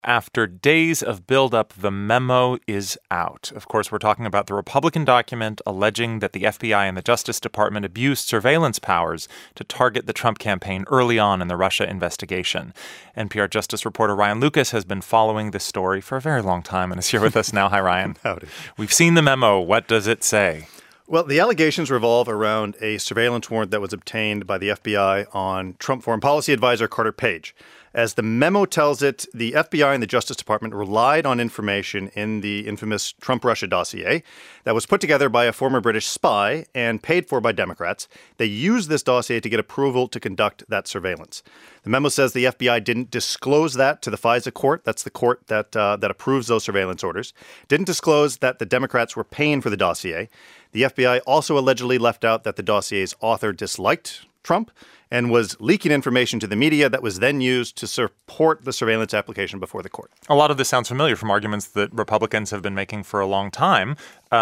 After days of buildup, the memo is out. Of course, we're talking about the Republican document alleging that the FBI and the Justice Department abused surveillance powers to target the Trump campaign early on in the Russia investigation. NPR Justice reporter Ryan Lucas has been following this story for a very long time and is here with us now. Hi, Ryan. Howdy. We've seen the memo. What does it say? Well, the allegations revolve around a surveillance warrant that was obtained by the FBI on Trump foreign policy advisor Carter Page. As the memo tells it, the FBI and the Justice Department relied on information in the infamous Trump-Russia dossier that was put together by a former British spy and paid for by Democrats. They used this dossier to get approval to conduct that surveillance. The memo says the FBI didn't disclose that to the FISA court. That's the court that approves those surveillance orders. Didn't disclose that the Democrats were paying for the dossier. The FBI also allegedly left out that the dossier's author disliked Trump and was leaking information to the media that was then used to support the surveillance application before the court. A lot of this sounds familiar from arguments that Republicans have been making for a long time.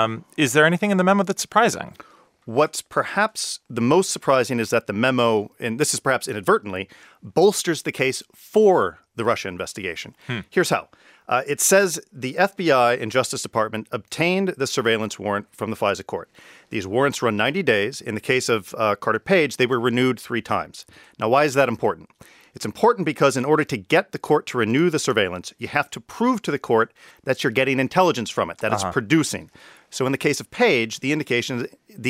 Is there anything in the memo that's surprising? What's perhaps the most surprising is that the memo, and this is perhaps inadvertently, bolsters the case for the Russia investigation. Here's how. It says the FBI and Justice Department obtained the surveillance warrant from the FISA court. These warrants run 90 days. In the case of Carter Page, they were renewed 3 times. Now, why is that important? It's important because in order to get the court to renew the surveillance, you have to prove to the court that you're getting intelligence from it, that it's producing. So in the case of Page, the indication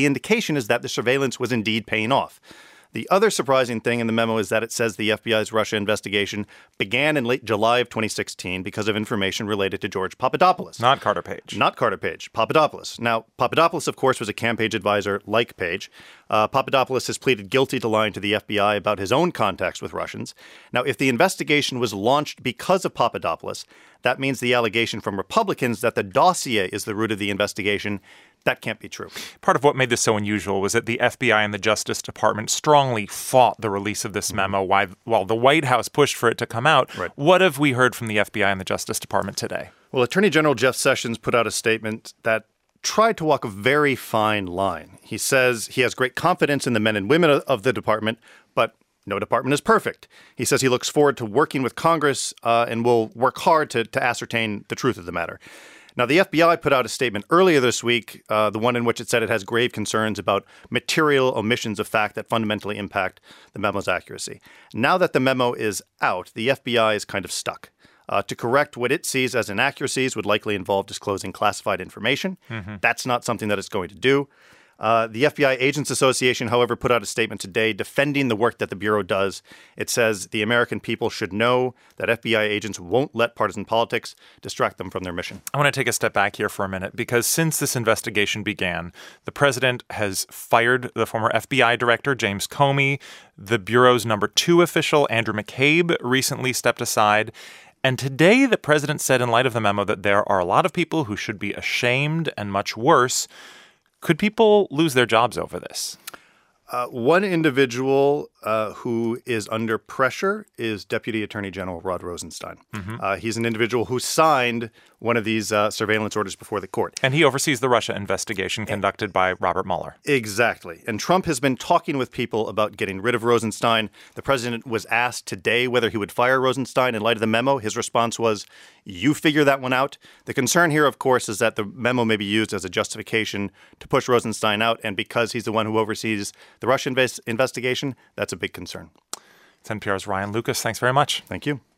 is that the surveillance was indeed paying off. The other surprising thing in the memo is that it says the FBI's Russia investigation began in late July of 2016 because of information related to George Papadopoulos. Not Carter Page. Not Carter Page, Papadopoulos. Now, Papadopoulos, of course, was a campaign advisor like Page. Papadopoulos has pleaded guilty to lying to the FBI about his own contacts with Russians. Now, if the investigation was launched because of Papadopoulos, that means the allegation from Republicans that the dossier is the root of the investigation, that can't be true. Part of what made this so unusual was that the FBI and the Justice Department strongly fought the release of this memo while the White House pushed for it to come out. Right. What have we heard from the FBI and the Justice Department today? Well, Attorney General Jeff Sessions put out a statement that tried to walk a very fine line. He says he has great confidence in the men and women of the department, but no department is perfect. He says he looks forward to working with Congress and will work hard to ascertain the truth of the matter. Now, the FBI put out a statement earlier this week, the one in which it said it has grave concerns about material omissions of fact that fundamentally impact the memo's accuracy. Now that the memo is out, the FBI is kind of stuck. To correct what it sees as inaccuracies would likely involve disclosing classified information. That's not something that it's going to do. The FBI Agents Association, however, put out a statement today defending the work that the Bureau does. It says the American people should know that FBI agents won't let partisan politics distract them from their mission. I want to take a step back here for a minute because since this investigation began, the president has fired the former FBI director, James Comey. The Bureau's number 2 official, Andrew McCabe, recently stepped aside. And today, the president said in light of the memo that there are a lot of people who should be ashamed and much worse. Could people lose their jobs over this? One individual who is under pressure is Deputy Attorney General Rod Rosenstein. He's an individual who signed one of these surveillance orders before the court. And he oversees the Russia investigation conducted by Robert Mueller. Exactly. And Trump has been talking with people about getting rid of Rosenstein. The president was asked today whether he would fire Rosenstein in light of the memo. His response was, "You figure that one out." The concern here, of course, is that the memo may be used as a justification to push Rosenstein out. And because he's the one who oversees the Russian investigation, that's a big concern. It's NPR's Ryan Lucas. Thanks very much. Thank you.